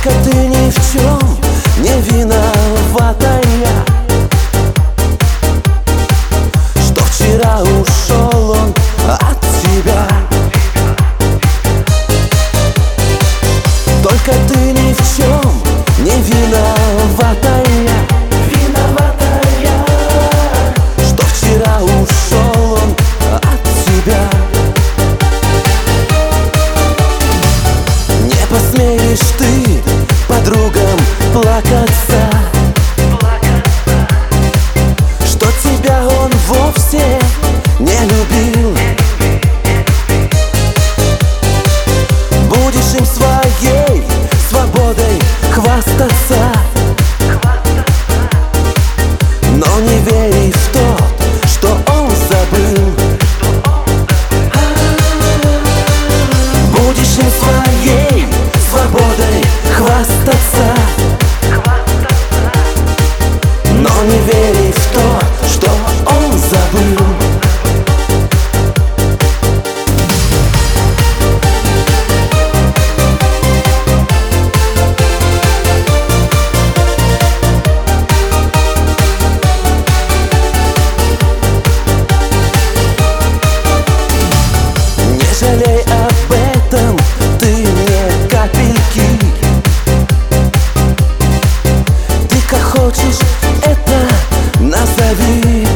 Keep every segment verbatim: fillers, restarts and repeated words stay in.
Только ты ни в чем не виноватая, что вчера ушел он от тебя. Только ты ни в чем не виноватая, виноватая, что вчера ушел он от тебя. Не посмеешь ты подругам плакаться, что тебя он вовсе не любил. Будешь им своей свободой хвастаться, но не верь в то, что он забыл. Будешь им своей свободой хвастаться, но не верь в то, что он забыл. Не жалей об этом ты мне капельки. Ты как хочешь это назови.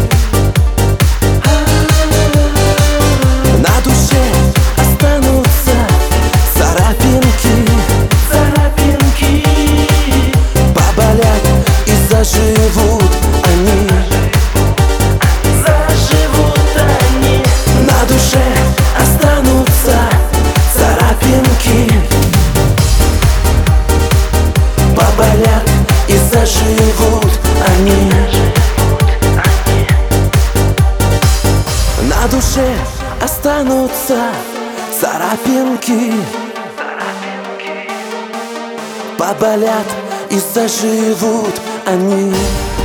На душе останутся царапинки, царапинки, поболят и заживут они, заживут они. На душе останутся царапинки, поболят и заживут они. На душе останутся царапинки, поболят и заживут они.